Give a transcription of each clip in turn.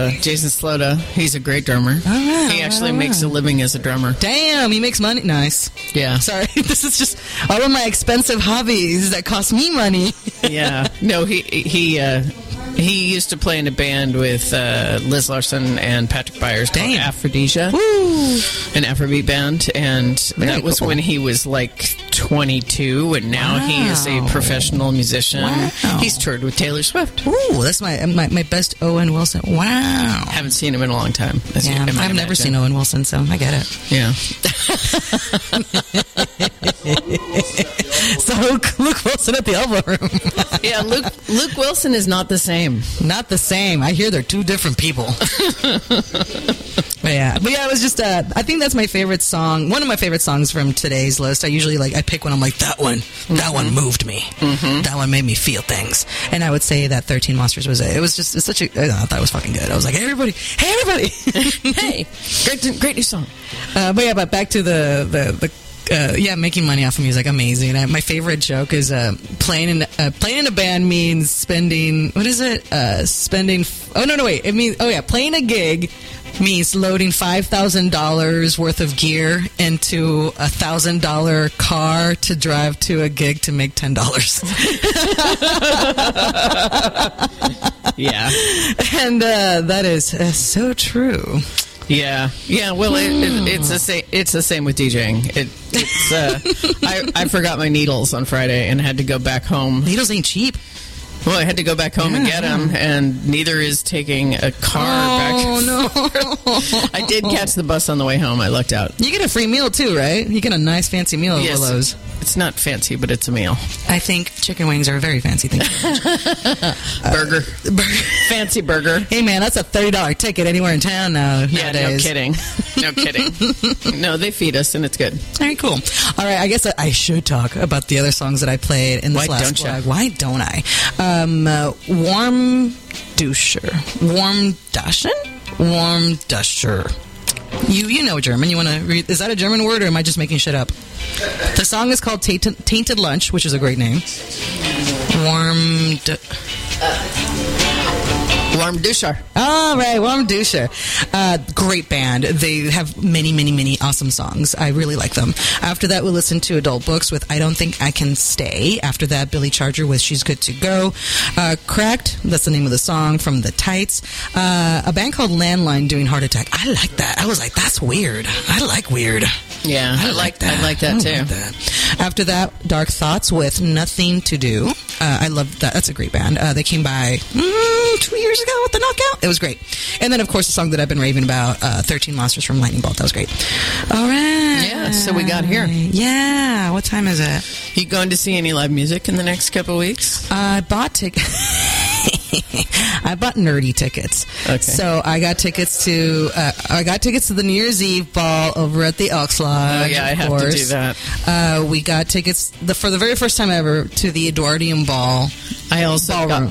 Jason Slota. He's a great drummer. He actually makes a living as a drummer. Damn, he makes money. Nice. Yeah. Sorry, this is just all of my expensive hobbies that cost me money. Yeah. No, he used to play in a band with Liz Larson and Patrick Byers called Aphrodisia, an Afrobeat band, and that was when he was like 22, and now he is a professional musician. Wow. He's toured with Taylor Swift. Ooh, that's my best Owen Wilson. Wow. Haven't seen him in a long time. I've never seen Owen Wilson, so I get it. Yeah. So Luke Wilson at the Elbow Room. Yeah, Luke Wilson is not the same. Not the same. I hear they're two different people. But yeah, it was just, I think that's my favorite song. One of my favorite songs from today's list. I usually, I pick one, I'm like, that one moved me. That one made me feel things. And I would say that 13 Monsters was it. It was just such a, I thought it was fucking good. I was like, hey, everybody. Hey, great new song. But back to the making money off of music, amazing. My favorite joke is playing in a band means spending. What is it? It means playing a gig means loading $5,000 worth of gear into a $1,000 car to drive to a gig to make $10. Yeah, and that is so true. Yeah. Well, it's the same with DJing. I forgot my needles on Friday and had to go back home. Needles ain't cheap. Well, I had to go back home and get them, and neither is taking a car back. Oh, no. I did catch the bus on the way home. I lucked out. You get a free meal, too, right? You get a nice, fancy meal at Willow's. It's not fancy, but it's a meal. I think chicken wings are a very fancy thing. Burger. Fancy burger. Hey, man, that's a $30 ticket anywhere in town now. Yeah, nowadays. No kidding. No, they feed us, and it's good. All right, cool. All right, I guess I should talk about the other songs that I played in this last vlog. Why don't I? Warm Duscher. You know German. You want to read? Is that a German word, or am I just making shit up? The song is called Tainted Lunch, which is a great name. Warm Duscher. All right, Warm Duscher. Great band. They have many, many, many awesome songs. I really like them. After that, we'll listen to Adult Books with I Don't Think I Can Stay. After that, Billy Charger with She's Good to Go. Cracked, that's the name of the song, from The Tights. A band called Landline doing Heart Attack. I like that. I was like, that's weird. I like weird. Yeah, I like that. I like that too. Like that. After that, Dark Thoughts with Nothing to Do. I love that. That's a great band. They came by 2 years ago with the Knockout. It was great. And then, of course, the song that I've been raving about, 13 Monsters from Lightning Bolt. That was great. All right. Yeah, so we got here. Yeah. What time is it? You going to see any live music in the next couple of weeks? I bought tickets. I bought nerdy tickets. Okay. So I got tickets to the New Year's Eve ball over at the Elks Lodge. Oh yeah, I have to do that. We got tickets for the very first time ever to the Eduardian Ball. I also got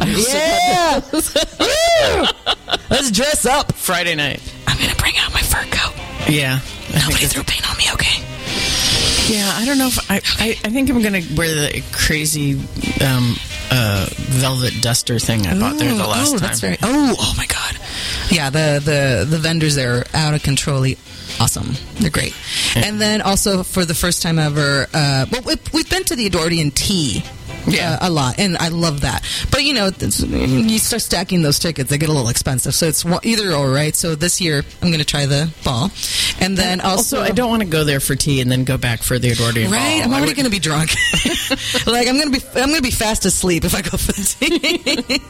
Let's dress up. Friday night. I'm gonna bring out my fur coat. Yeah. Nobody threw paint on me, okay? Yeah, I don't know if I think I'm gonna wear the crazy velvet duster thing I bought there the last time. Oh my god. Yeah, the vendors there are out of control. Awesome. They're great. And then also for the first time ever, we've been to the Edwardian Tea. Yeah, a lot, and I love that. But you start stacking those tickets, they get a little expensive. So it's either or, right? So this year I'm going to try the ball, and then also I don't want to go there for tea and then go back for the Edwardian ball. Right? I'm already going to be drunk. Like I'm going to be fast asleep if I go for the tea.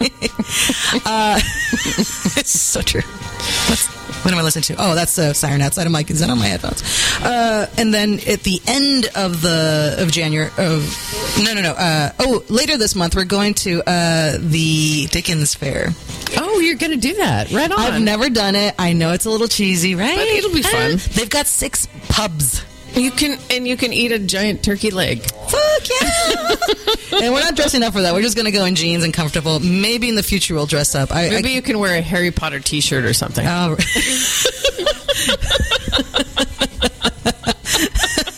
It's so true. What am I listening to? Oh, that's Siren Outside. I'm like, is that on my headphones? And then at the end of January, later this month, we're going to the Dickens Fair. Oh, you're going to do that? Right on. I've never done it. I know it's a little cheesy, right? But it'll be fun. They've got 6 pubs. You can eat a giant turkey leg. Fuck yeah! And we're not dressing up for that. We're just going to go in jeans and comfortable. Maybe in the future we'll dress up. Maybe you can wear a Harry Potter T-shirt or something. Oh.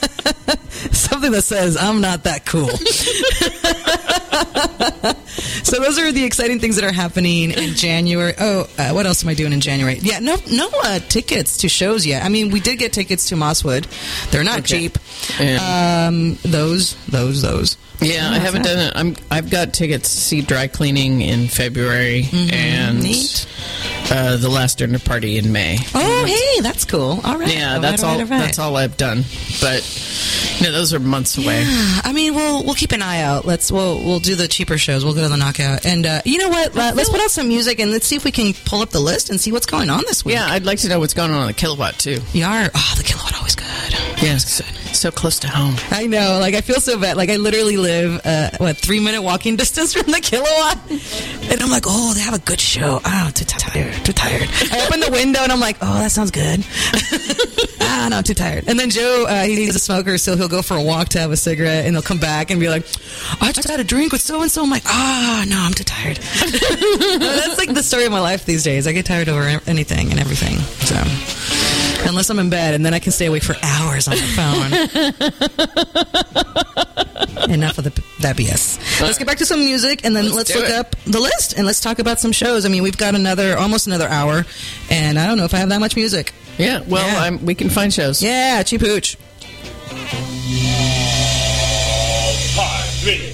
Something that says, I'm not that cool. So those are the exciting things that are happening in January. Oh, what else am I doing in January? Yeah, no tickets to shows yet. I mean, we did get tickets to Mosswood. They're not cheap. Those. Yeah, I haven't done it. I've got tickets to see Dry Cleaning in February and the Last Dinner Party in May. Oh, hey, that's cool. All right. Yeah, that's all. That's all I've done. But those are months away. Yeah, I mean, we'll keep an eye out. We'll do the cheaper shows. We'll go to the Knockout, and you know what? Let's put out some music and let's see if we can pull up the list and see what's going on this week. Yeah, I'd like to know what's going on the Kilowatt too. The Kilowatt always good. Yes, so close to home. I know. Like I feel so bad. Like I literally live 3-minute walking distance from the Kilowatt, and I'm like, oh, they have a good show. Oh, too tired. I open the window and I'm like, oh, that sounds good. No, I'm too tired. And then Joe, he's a smoker, so he'll go for a walk to have a cigarette, and he'll come back and be like, I just had a drink with so and so. I'm like, no, I'm too tired. That's like the story of my life these days. I get tired over anything and everything. So. Unless I'm in bed, and then I can stay awake for hours on the phone. Enough of that BS. Let's get back to some music, and then let's look up the list, and let's talk about some shows. I mean, we've got almost another hour, and I don't know if I have that much music. Yeah, well, we can find shows. Yeah, cheap hooch. 5, 3.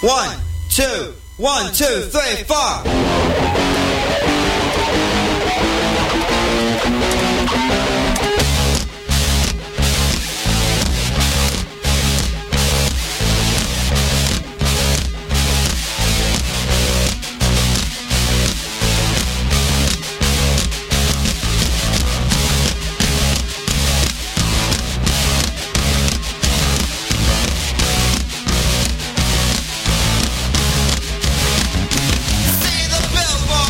1, 2, 1, 2, 3, 4. See the billboard.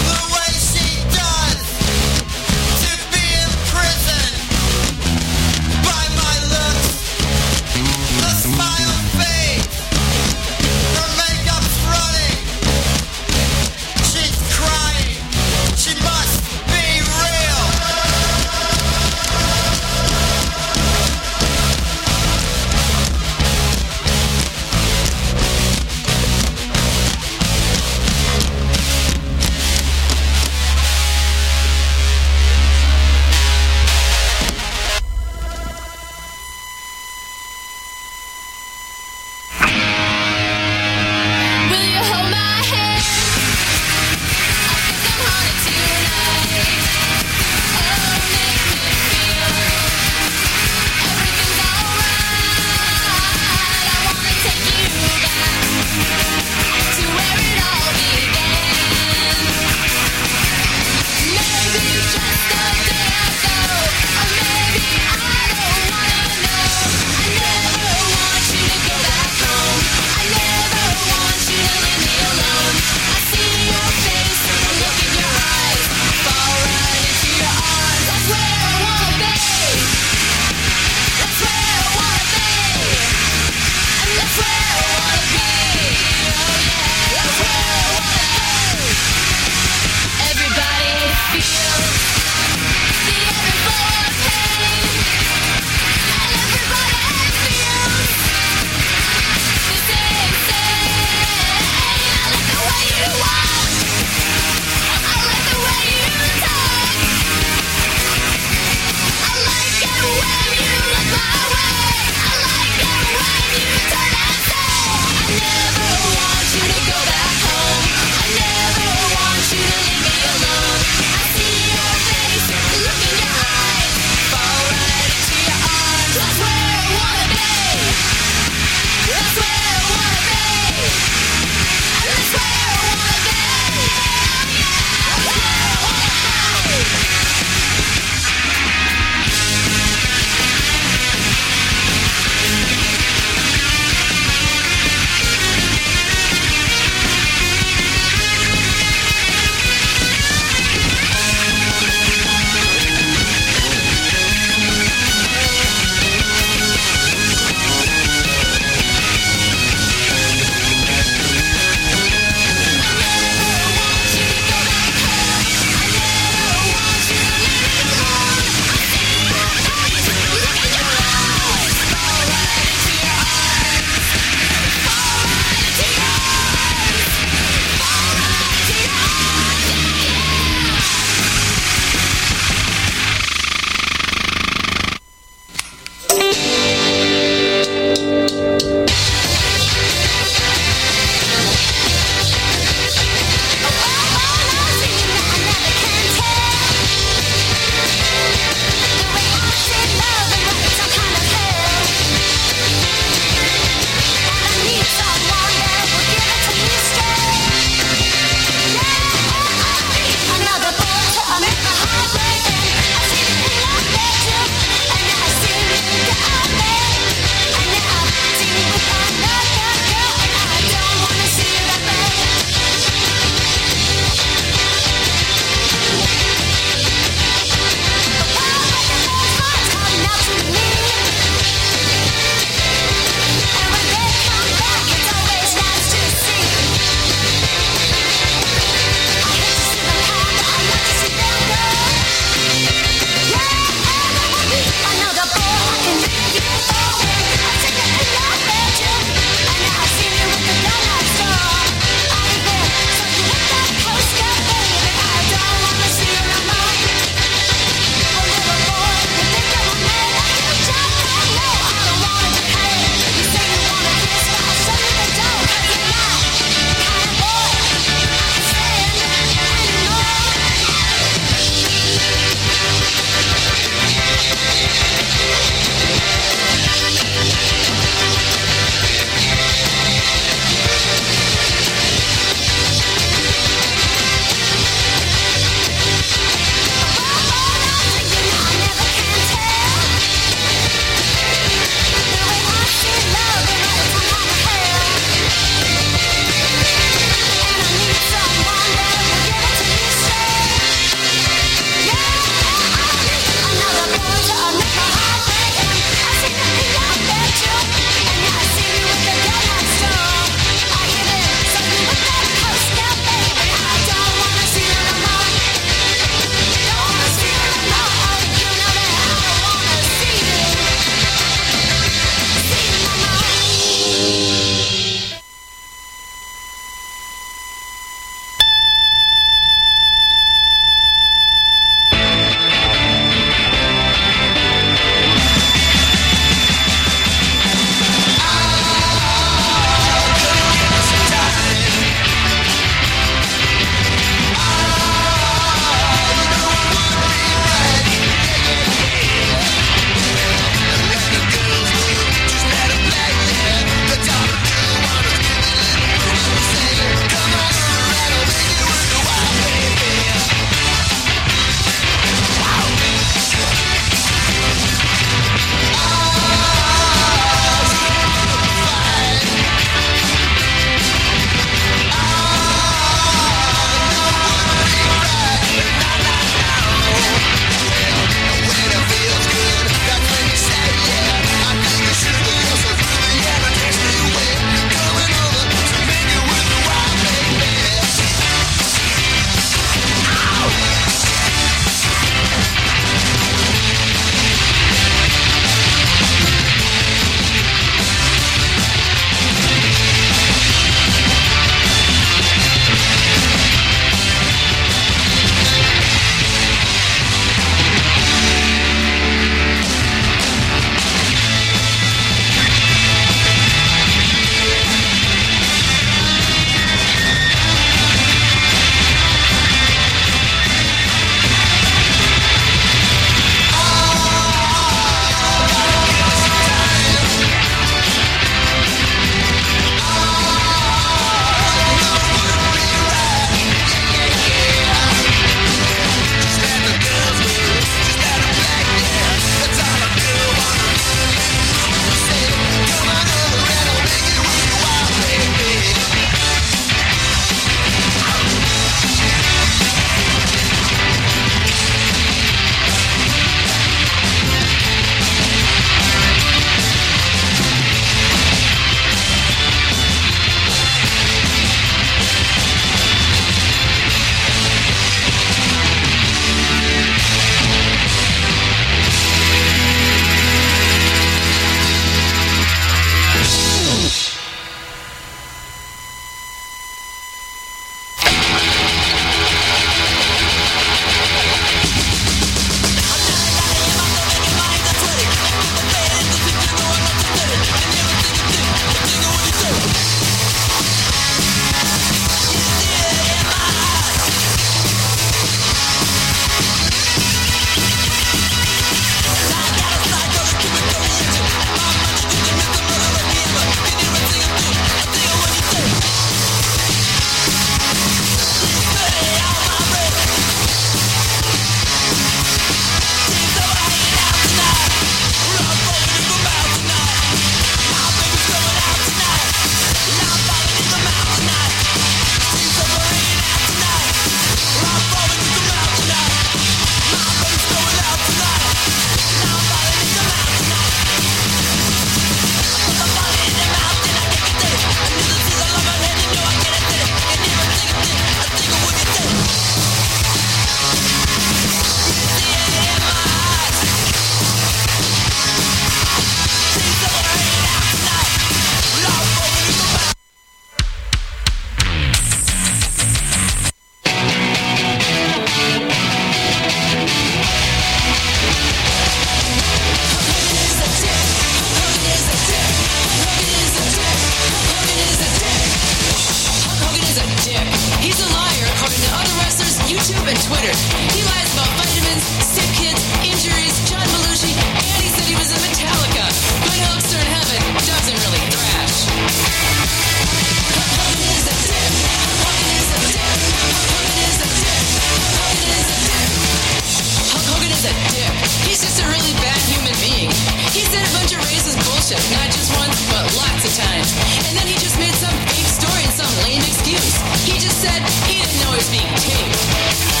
bullshit, not just once, but lots of times. And then he just made some fake story and some lame excuse. He just said he didn't know he was being taped.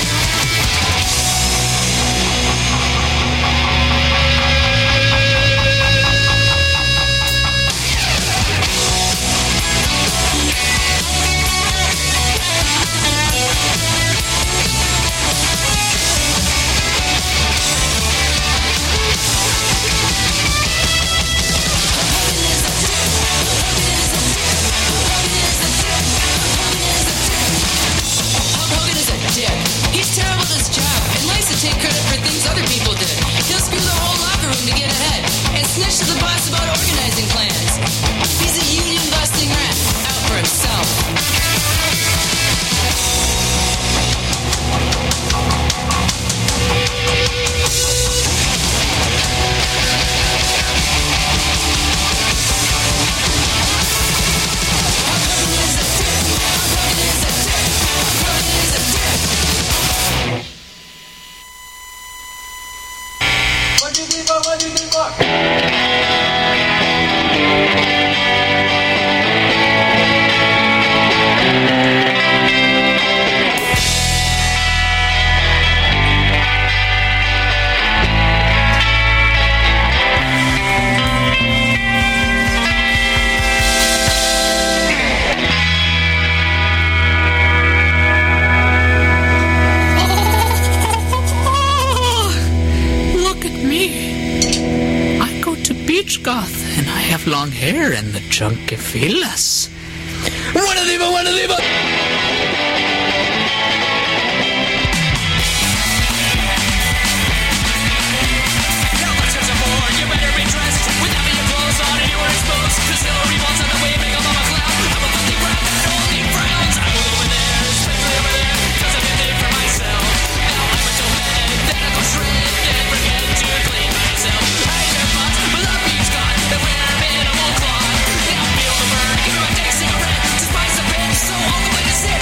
Take credit for things other people did. He'll screw the whole locker room to get ahead and snitch to the boss about organizing plans. He's a union-busting rat out for himself. Goth, and I have long hair and the chunky feelers. Wanna leave you better be dressed without your clothes on and you were exposed. Cause Hillary wants on the way, make a mama clown. I'm a filthy brown that only frowns. I will over there, especially over there, cause I'm in there for myself. Now I'm a domestic that I go shred and forget to clean myself. I hear butts, but love me's gone. They wear minimal cloth. Now feel the burn, give me my day cigarette to spice up it. So all the way to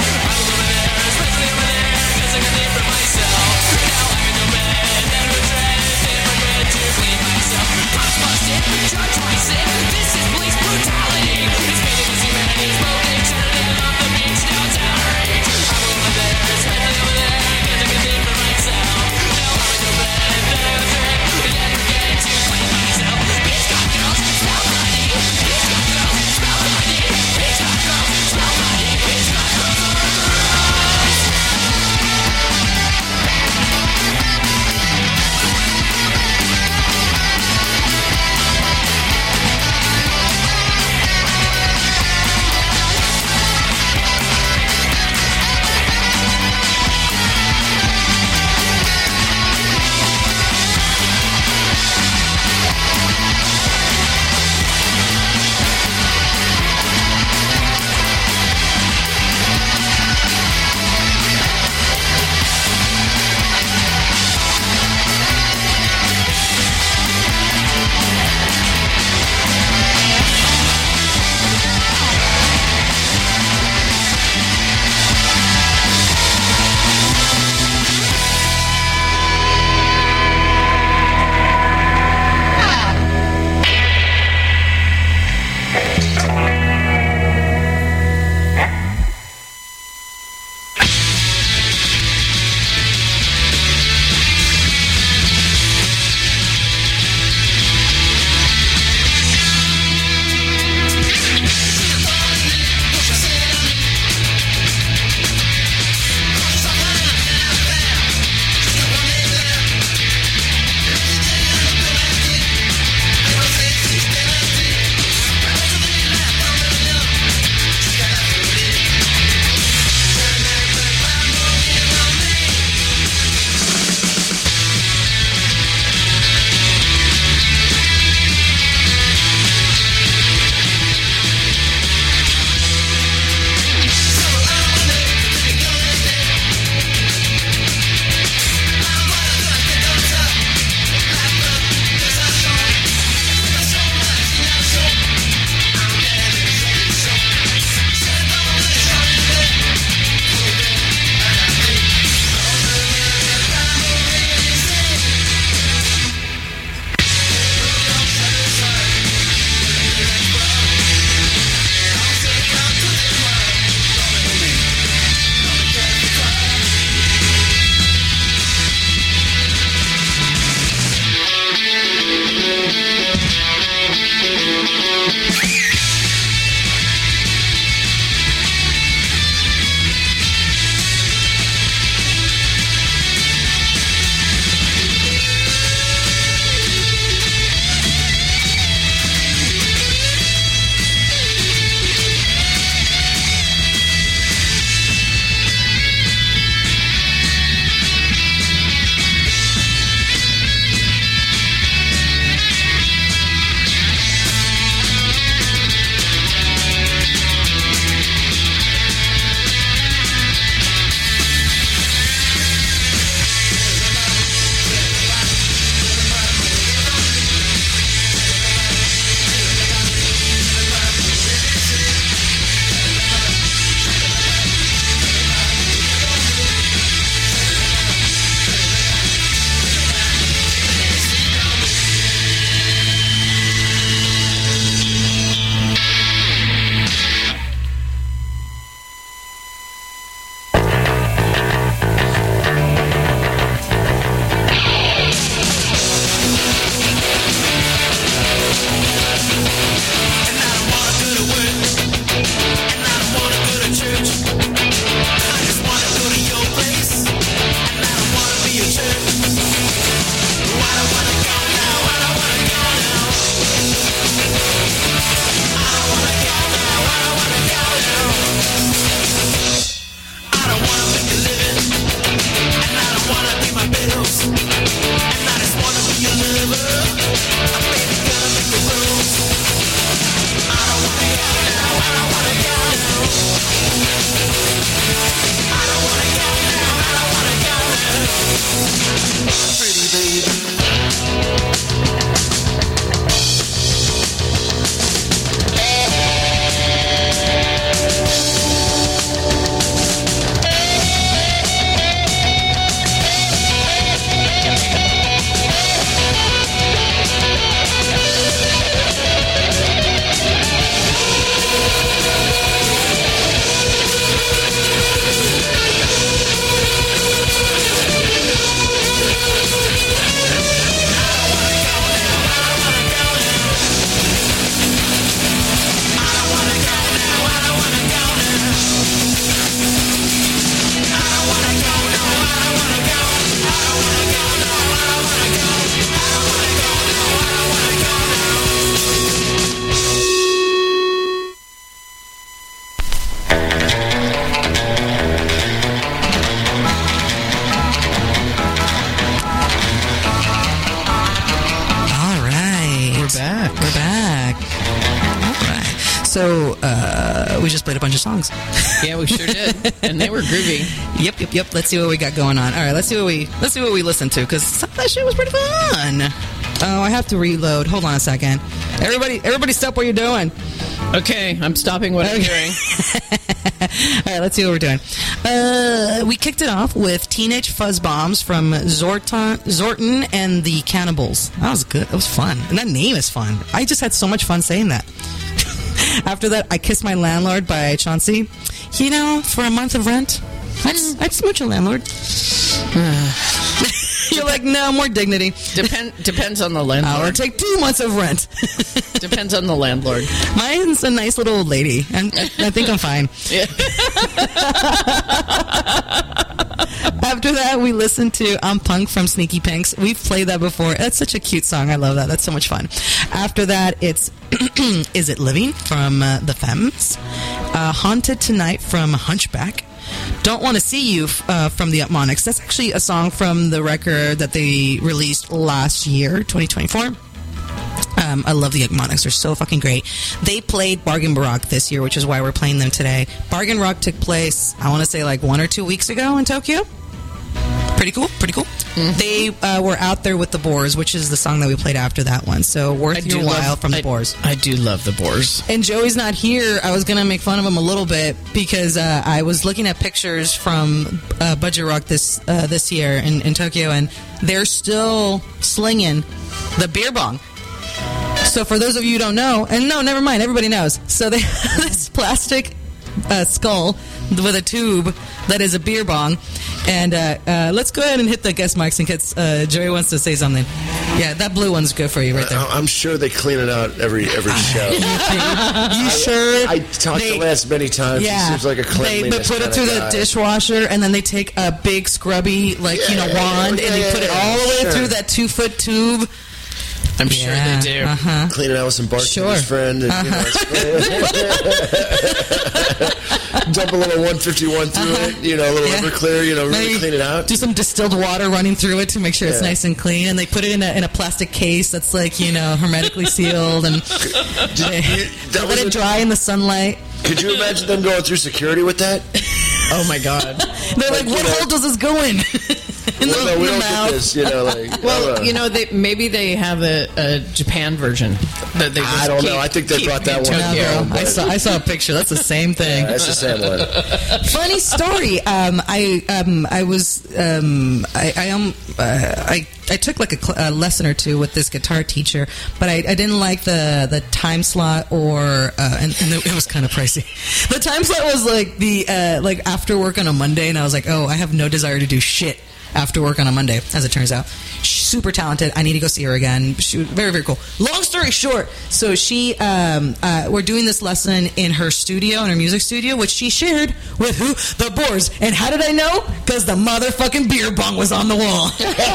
So we just played a bunch of songs. Yeah, we sure did, and they were groovy. Yep. Let's see what we got going on. All right, let's see what we listened to, because some of that shit was pretty fun. Oh, I have to reload. Hold on a second. Everybody, stop what you're doing. Okay, I'm stopping what I'm doing. All right, let's see what we're doing. We kicked it off with Teenage Fuzz Bombs from Zorton and the Cannibals. That was good. That was fun. And that name is fun. I just had so much fun saying that. After that, I Kissed My Landlord by Chauncey. You know, for a month of rent, I'd smooch a landlord. You're like, no, more dignity. Depends on the landlord. I'll take 2 months of rent. Depends on the landlord. Mine's a nice little old lady, and I think I'm fine. Yeah. After that, we listened to I'm Punk from Sneaky Pinks. We've played that before. That's such a cute song. I love that. That's so much fun. After that, it's Is It Living from The Femmes. Haunted Tonight from Hunchback. Don't Want to See You from the Upmonics. That's actually a song from the record that they released last year, 2024. I love the Upmonics. They're so fucking great. They played Bargain Rock this year, which is why we're playing them today. Bargain Rock took place, I want to say, like 1 or 2 weeks ago in Tokyo. Pretty cool. Mm-hmm. They were out there with the Boars, which is the song that we played after that one. So worth your while from the Boars. I do love the Boars. And Joey's not here. I was going to make fun of him a little bit because I was looking at pictures from Budget Rock this year in Tokyo, and they're still slinging the beer bong. So for those of you who don't know, and no, never mind, everybody knows. So they have this plastic skull with a tube that is a beer bong. And let's go ahead and hit the guest mics in case Joey wants to say something. Yeah, that blue one's good for you right there. I'm sure they clean it out every show. You sure? I talked to Les many times. Yeah. He seems like a cleanliness They put it through the dishwasher, and then they take a big scrubby, wand, and they put it all the way through that 2-foot tube. I'm sure they do. Uh-huh. Clean it out with some bartender's friend. And, dump a little 151 through it, a little Everclear, really clean it out. Do some distilled water running through it to make sure it's nice and clean. And they put it in a plastic case that's like, hermetically sealed. And they let it dry in the sunlight. Could you imagine them going through security with that? Oh, my God. They're like, what hole does this go in? We don't get this, maybe they have a Japan version that they just I don't know. I think they brought that one. No, I saw a picture. That's the same thing. Yeah, that's the same one. Funny story. I took like a lesson or two with this guitar teacher, but I didn't like the time slot and it was kind of pricey. The time slot was like like after work on a Monday, and I was like, oh, I have no desire to do shit after work on a Monday, as it turns out. She's super talented. I need to go see her again. She was very, very cool. Long story short, so she, we're doing this lesson in her studio, in her music studio, which she shared with who? The Boars. And how did I know? Because the motherfucking beer bong was on the wall.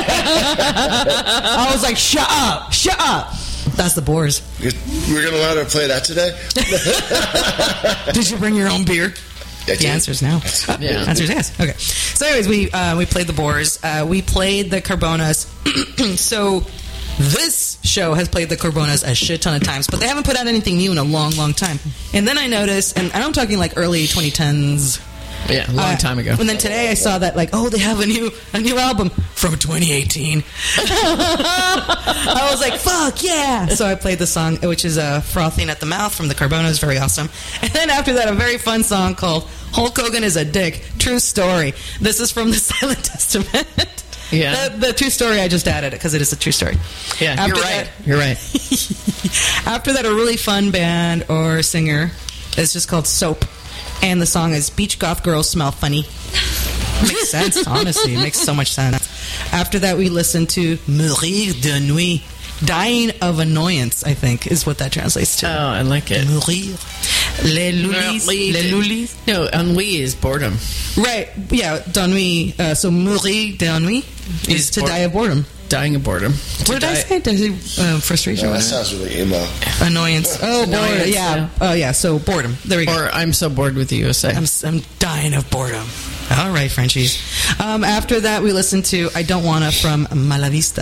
I was like, shut up. That's the Boars. We're going to allow her to play that today? Did you bring your own beer? The answer's no. Yeah. Answer's yes. Okay. So anyways, we played the Boars. We played the Carbonas. So this show has played the Carbonas a shit ton of times, but they haven't put out anything new in a long, long time. And then I noticed, and I'm talking like early 2010s. Yeah, a long time ago. And then today I saw that they have a new album from 2018. I was like, fuck yeah! So I played the song, which is Frothing at the Mouth from the Carbonas, very awesome. And then after that, a very fun song called Hulk Hogan is a Dick, True Story. This is from the Silent Testament. Yeah. The true story, I just added it because it is a true story. Yeah, you're right. After that, a really fun band or singer is just called Soap. And the song is Beach Goth Girls Smell Funny. Makes sense, honestly. It makes so much sense. After that, we listened to Mourir de Nuit. Dying of Annoyance, I think, is what that translates to. Oh, I like it. Mourir. Les Lulis. No, ennui is boredom. Right, yeah, d'ennui. So Mourir d'ennui is to die of boredom. Dying of boredom. What did I say? Frustration? No, that sounds really emo. Annoyance. Oh, boredom. Yeah. Oh, yeah. So boredom. There we go. Or I'm so bored with the USA. I'm dying of boredom. All right, Frenchies. After that, we listened to I Don't Wanna from Malavista.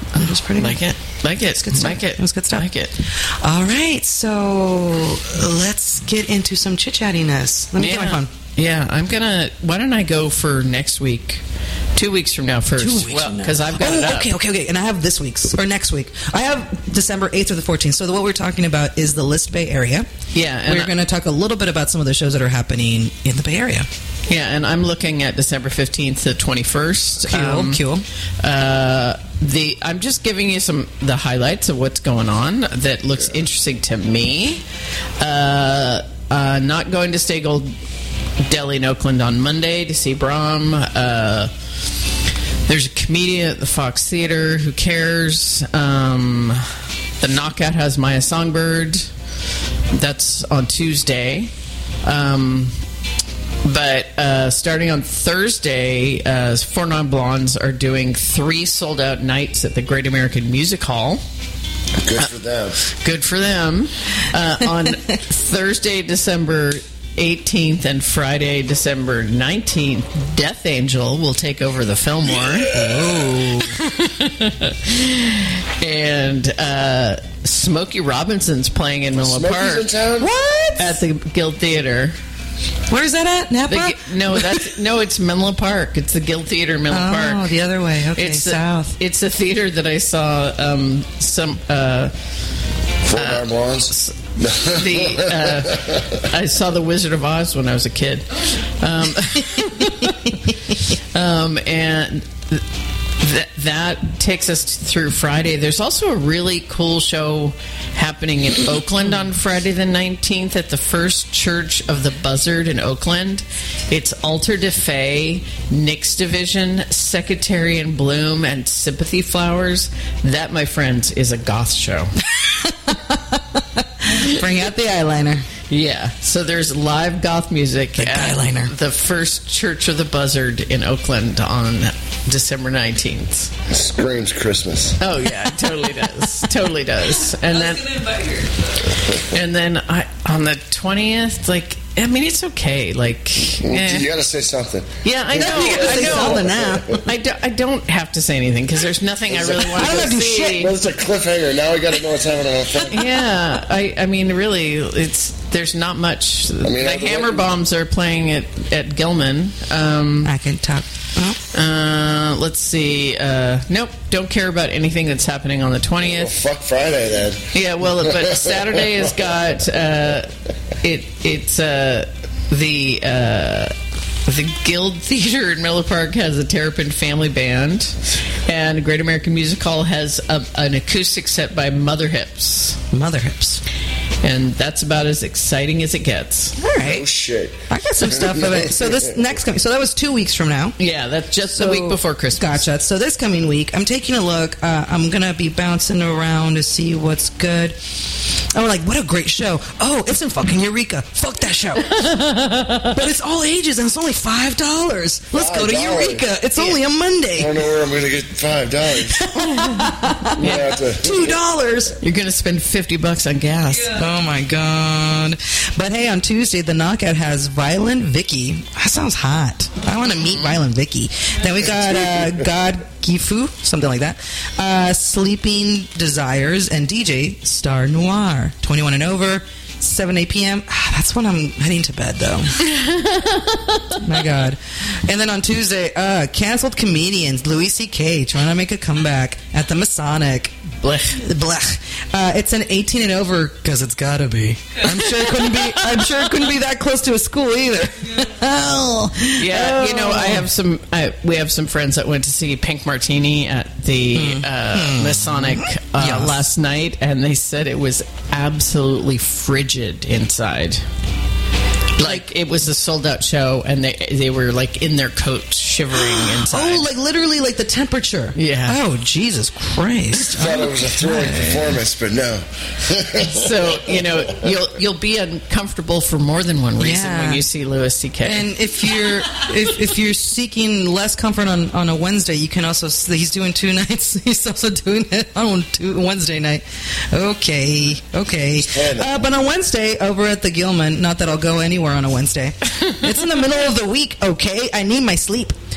It was pretty like good. Like it. Good stuff. Like it. It was good stuff. Like it. All right, so let's get into some chit-chattiness. Let me get my phone. Yeah, why don't I go for next week? 2 weeks from now first. 2 weeks well, from now. because I've got it up. Okay. And I have this week's, or next week. I have December 8th or the 14th. So what we're talking about is the List Bay Area. Yeah. And we're going to talk a little bit about some of the shows that are happening in the Bay Area. Yeah, and I'm looking at December 15th to 21st. Cool. I'm just giving you the highlights of what's going on that looks interesting to me. Not going to Stay Gold Deli in Oakland on Monday to see Brahm. There's a comedian at the Fox Theater. Who cares? The Knockout has Maya Songbird. That's on Tuesday. But starting on Thursday, Four Non Blondes are doing 3 sold-out nights at the Great American Music Hall. Good for them. Good for them. On Thursday, December 18th and Friday, December 19th, Death Angel will take over the Fillmore. Oh. And Smokey Robinson's playing in Menlo Park. In town? What? At the Guild Theater. Where's that at? Napa? It's Menlo Park. It's the Guild Theater in Menlo Park. Oh, the other way. Okay, it's south. It's a theater that I saw Four Non Blondes? I saw The Wizard of Oz when I was a kid. And that takes us through Friday. There's also a really cool show happening in Oakland on Friday the 19th at the First Church of the Buzzard in Oakland. It's Altar de Fae, Nick's Division, Secretarian Bloom, and Sympathy Flowers. That, my friends, is a goth show. Bring out the eyeliner. Yeah, so there's live goth music at the First Church of the Buzzard in Oakland on December 19th. Screams Christmas. Oh yeah, it totally does. Totally does. And then on the 20th, I mean, it's okay. You got to say something. Yeah, I know. You gotta say something now. I don't have to say anything because there's nothing I really want to see. Shit. Well, it's a cliffhanger. Now we got to know what's happening on the phone. Yeah, I mean, really, there's not much. The Hammer Bombs are playing at Gilman. I can talk. Let's see. Nope, don't care about anything that's happening on the 20th. Well, fuck Friday then. Yeah, well, but Saturday has got the Guild Theater in Miller Park has a Terrapin Family Band, and Great American Music Hall has an acoustic set by Mother Hips. Mother Hips. And that's about as exciting as it gets. All right. Oh, shit. I got some stuff of it. So this next coming... So that was 2 weeks from now. Yeah, that's just the week before Christmas. Gotcha. So this coming week, I'm taking a look. I'm going to be bouncing around to see what's good. And we're like, what a great show. Oh, it's in fucking Eureka. Fuck that show. But it's all ages, and it's only $5. Let's go to Eureka. It's only a Monday. I don't know where I'm going to get $5. $2. You're going to spend $50 on gas. Yeah. Oh my god. But hey, on Tuesday, the Knockout has Violent Vicky. That sounds hot. I want to meet Violent Vicky. Then we got God Gifu, something like that. Sleeping Desires and DJ Star Noir. 21 and over. 7 8 p.m. That's when I'm heading to bed, though. My God. And then on Tuesday, canceled comedians Louis C.K. trying to make a comeback at the Masonic. Blech. It's an 18 and over because it's gotta be. I'm sure it couldn't be that close to a school either. Yeah, you know, we have some friends that went to see Pink Martini at the Masonic last night, and they said it was absolutely frigid inside. Like, it was a sold-out show, and they were, like, in their coats, shivering inside. Oh, like, literally, like, the temperature. Yeah. Oh, Jesus Christ. I thought it was a thrilling performance, but no. So, you know, you'll be uncomfortable for more than one reason when you see Louis C.K. And if you're seeking less comfort on a Wednesday, you can also... He's doing 2 nights. He's also doing it on Wednesday night. Okay. But on Wednesday, over at the Gilman, not that I'll go anywhere on a Wednesday. It's in the middle of the week, okay? I need my sleep.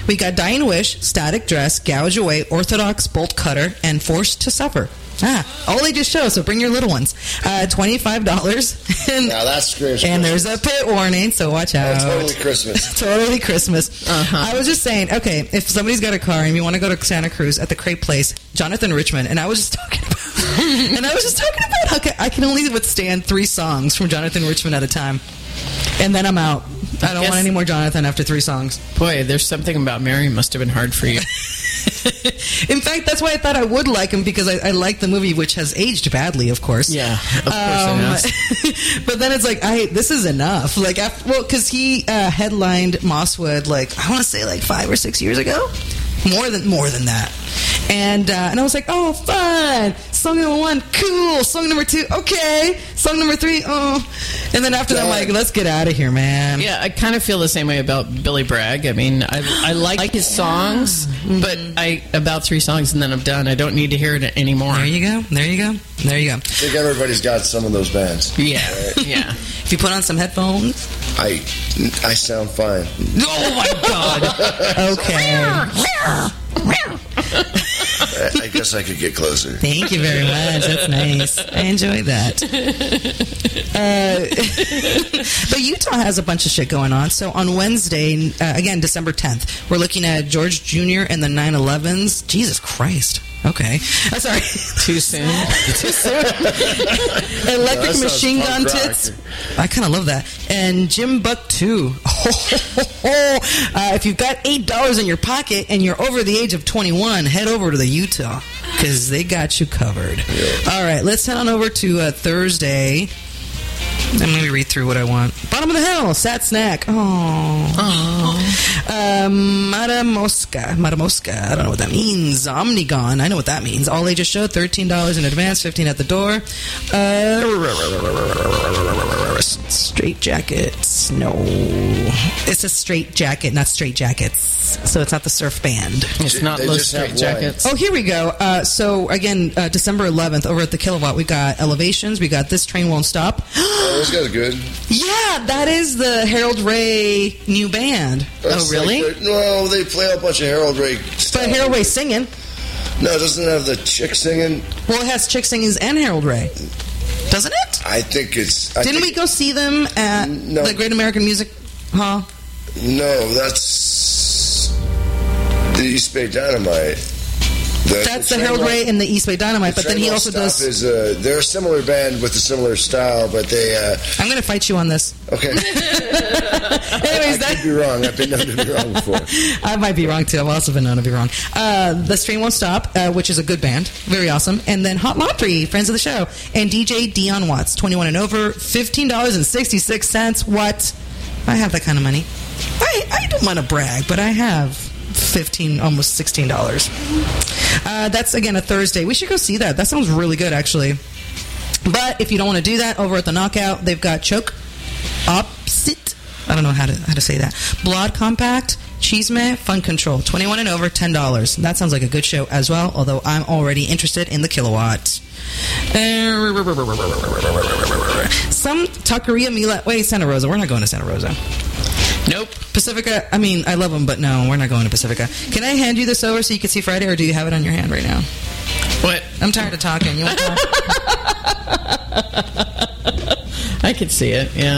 We got Dying Wish, Static Dress, Gouge Away, Orthodox Bolt Cutter, and Forced to Suffer. All ages show, so bring your little ones. $25. And, now that screams and Christmas. there's a pit warning, so watch out. Totally Christmas. Totally Christmas. I was just saying, okay, if somebody's got a car and you want to go to Santa Cruz at the Crepe Place, Jonathan Richman, and I was just talking about how I can only withstand 3 songs from Jonathan Richman at a time. And then I'm out. I don't want any more Jonathan after 3 songs. Boy, there's something about Mary must have been hard for you. In fact, that's why I thought I would like him, because I like the movie, which has aged badly, of course. Yeah, of course it has. But then it's like, this is enough. Like, because he headlined Mosswood, I want to say 5 or 6 years ago. More than that. And I was like, oh, fun. Song number 1, cool. Song number 2, okay. Song number 3, oh. And then after that, I'm like, let's get out of here, man. Yeah, I kind of feel the same way about Billy Bragg. I mean, I like his songs, but about 3 songs and then I'm done. I don't need to hear it anymore. There you go. I think everybody's got some of those bands. Yeah, yeah. If you put on some headphones. I sound fine. Oh, my God. Okay. I guess I could get closer. Thank you very much. That's nice. I enjoy that. But Utah has a bunch of shit going on. So on Wednesday, again, December 10th, we're looking at George Jr. and the 911s. Jesus Christ. Okay. Sorry. Too soon. Too soon. Electric Machine Gun Tits. I kind of love that. And Jim Buck 2. If you've got $8 in your pocket and you're over the age of 21, head over to the Utah, because they got you covered. Yeah. All right, let's head on over to Thursday. Let me read through what I want. Bottom of the Hill, Sat Snack. Matamosca. I don't know what that means. Omnigon. I know what that means. All ages show, $13 in advance, $15 at the door. Straight Jackets. No. It's a Straight Jacket, not Straight Jackets. So it's not the surf band. It's not those Straight Jackets. Oh, here we go. So again, December 11th, over at the Kilowatt, we got Elevations. We got This Train Won't Stop. Those guys are good. Yeah, that is the Harold Ray new band. That's really? No, they play a bunch of Harold Ray stuff. But Harold Ray's singing. No, it doesn't have the chick singing. Well, it has chick singing and Harold Ray. Doesn't it? I think it's... Didn't we go see them at the Great American Music Hall? No, that's the East Bay Dynamite. That's the Harold Ray and the East Bay Dynamite, but then he also does... They're a similar band with a similar style, but they... I'm going to fight you on this. Okay. Anyways, I could be wrong. I've been known to be wrong before. I might be wrong, too. I've also been known to be wrong. The Train Won't Stop, which is a good band. Very awesome. And then Hot Laundry, friends of the show. And DJ Dion Watts, 21 and over, $15.66. What? I have that kind of money. I don't want to brag, but I have almost $16. That's again a Thursday. We should go see that. That sounds really good, actually. But if you don't want to do that, over at the Knockout, they've got Choke Opposite. I don't know how to say that. Blood Compact, Chisme, Fun Control, 21 and over, $10. That sounds like a good show as well. Although I'm already interested in the Kilowatt. Some Taqueria Mila. Wait, Santa Rosa. We're not going to Santa Rosa. Nope. Pacifica, I mean, I love them, but no, we're not going to Pacifica. Can I hand you this over so you can see Friday, or do you have it on your hand right now? What? I'm tired of talking. You want to talk? I could see it, yeah.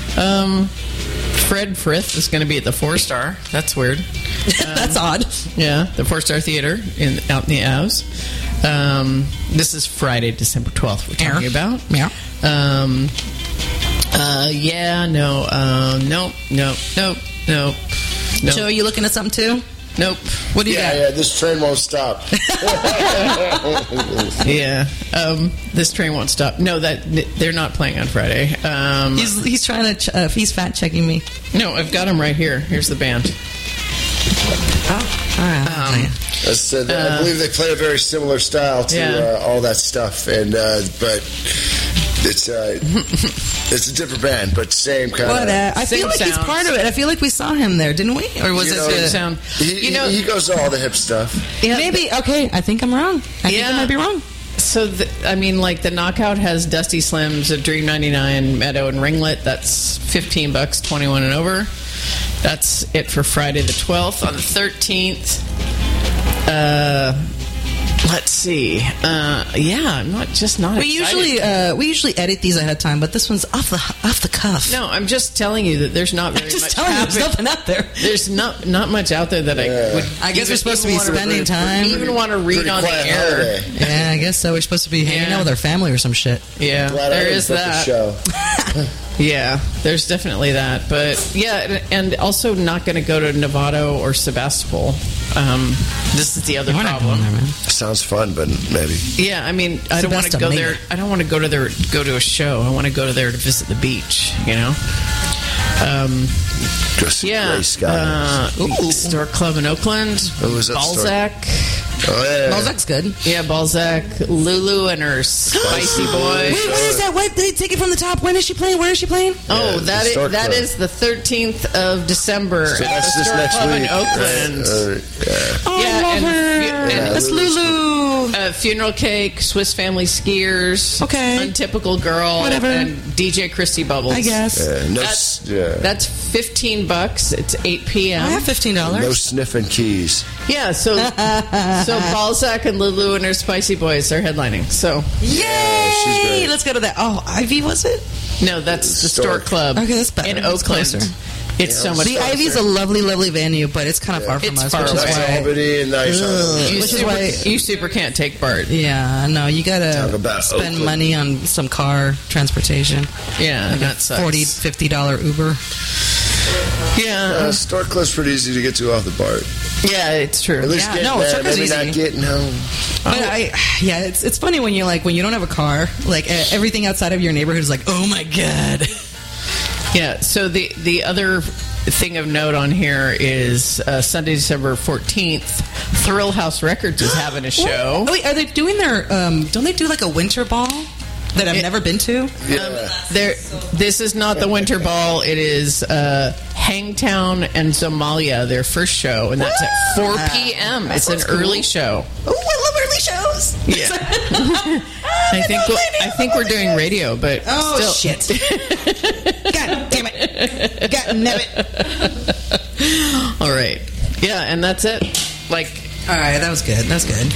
Fred Frith is going to be at the 4-Star. That's weird. That's odd. Yeah, the 4-Star Theater out in the Avs. This is Friday, December 12th we're talking about. Yeah. Nope. So are you looking at something too? Nope. What do you got? Yeah, this train won't stop. Yeah. This train won't stop. No, they're not playing on Friday. He's trying to, he's fact checking me. No, I've got him right here. Here's the band. Oh, all right. I believe they play a very similar style to all that stuff, and but it's a different band, but same kind of. I feel like he's part of it. I feel like we saw him there, didn't we? Or was it the sound? He goes to all the hip stuff. Yeah, maybe. Okay, I think I'm wrong. I think I might be wrong. So, the Knockout has Dusty Slims, a Dream 99, Meadow, and Ringlet. That's $15, 21 and over. That's it for Friday the 12th. On the 13th, let's see. I'm not We usually edit these ahead of time, but this one's off the cuff. No, I'm just telling you that there's not very much. There's nothing out there. There's not much out there that I would. I guess we're supposed to be spending time. Even want to read on the air. Yeah, I guess so. We're supposed to be hanging out with our family or some shit. Yeah, there is that. Yeah, there's definitely that. But yeah, and also not going to go to Novato or Sebastopol. This is the other problem. Sounds fun, but maybe. Yeah, I mean, I don't want to go there. I don't want to go to a show. I want to go to there to visit the beach. You know. Store Club in Oakland. What was that Balzac. Oh, yeah. Balzac's good. Yeah, Balzac. Lulu and her Spicy Boys. Wait, when is that? What? They take it from the top. When is she playing? Where is she playing? Oh, that is the 13th of December so at that's the Store next Club week. in Oakland. I love her. That's Lulu. Funeral Cake, Swiss Family Skiers. Okay. Untypical Girl. Whatever. And DJ Christy Bubbles. I guess. That's $15. It's 8 p.m. I have $15. No sniffing keys. Yeah, so Balzac and Lulu and her Spicy Boys are headlining. So yay! Let's go to that. Oh, Ivy, was it? No, that's the Store Club. Okay, that's better. In Oakland. Closer. It's so much. The Ivy's a lovely, lovely venue, but it's kind of far from us. Far which is why. You super can't take part. Yeah, no, you gotta spend Oakland. money on some car transportation. Yeah, like that sucks. $40-50 Uber. Yeah, Store Club's pretty easy to get to off the BART. Yeah, it's true. At least getting there, maybe not getting home. But it's funny when you when you don't have a car, everything outside of your neighborhood is like, oh my god. Yeah. So the other thing of note on here is Sunday, December 14th, Thrill House Records is having a show. Wait, are they doing their? Don't they do a winter ball? That I've never been to? This is not the Winter Ball. It is Hangtown and Somalia, their first show, and that's at 4 p.m. It's an early show. Oh, I love early shows. Yeah. I think we're doing radio, but still. Shit. God damn it. God damn it. All right. Yeah, and that's it. All right, that was good. That's good.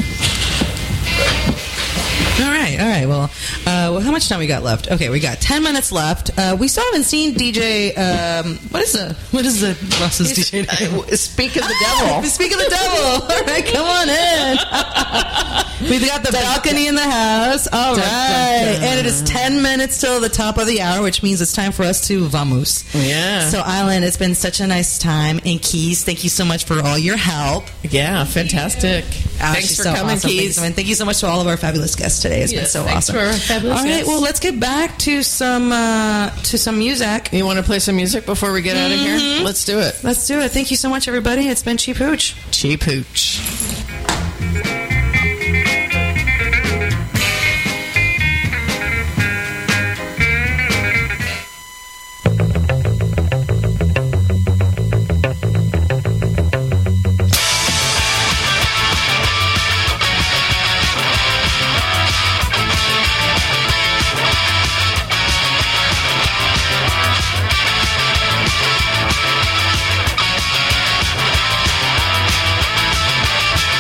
All right. Well, how much time we got left? Okay, we got 10 minutes left. We still haven't seen DJ. What is the Ross's DJ name? Speak of the Devil. Speak of the Devil. All right, come on in. We've got the balcony in the house. All right, and it is 10 minutes till the top of the hour, which means it's time for us to vamos. Yeah. So, Island, it's been such a nice time, and Keys, thank you so much for all your help. Yeah, fantastic. Thanks for coming, awesome. Keys. Thank you so much to all of our fabulous guests today. It's been so awesome. For fabulous all right, guests. well, let's get back to some music. You want to play some music before we get out of here? Let's do it. Let's do it. Thank you so much, everybody. It's been Cheap Hooch. Cheap Hooch. Thank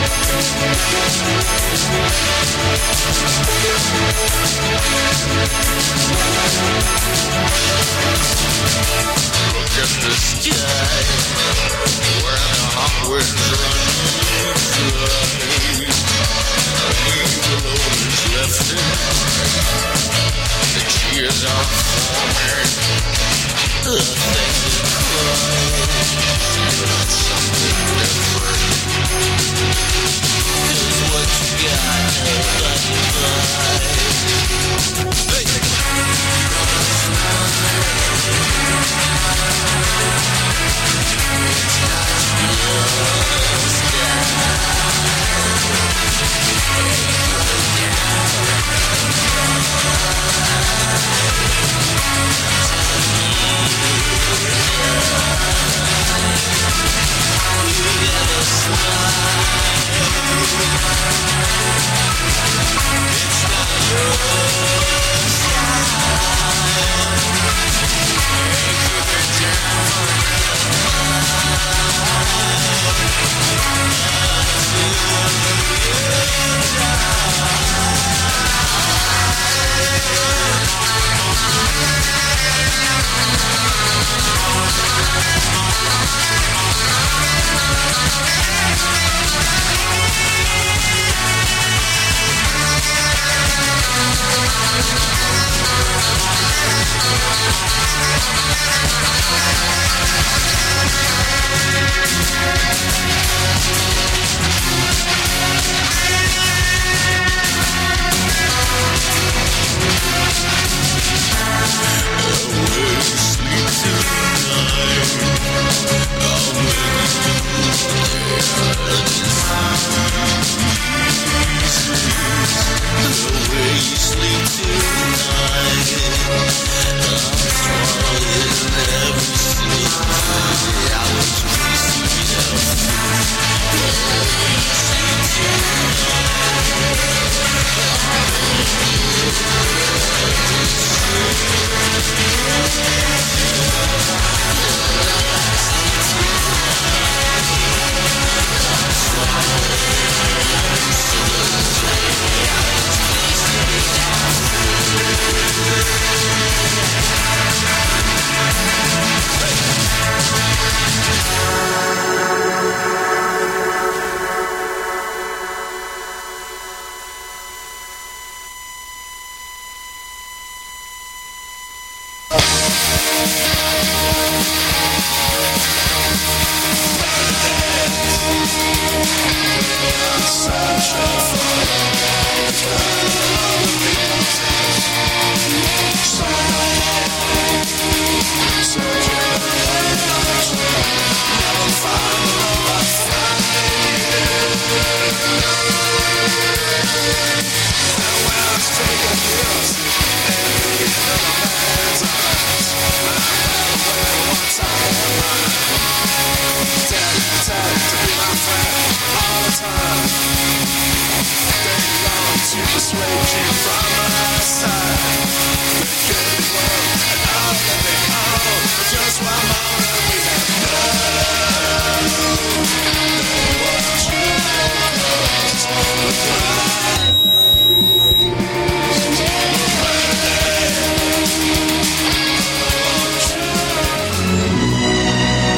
Look at the sky, where the hot winds run dry. Evil omens left in the cheers are forming. The things that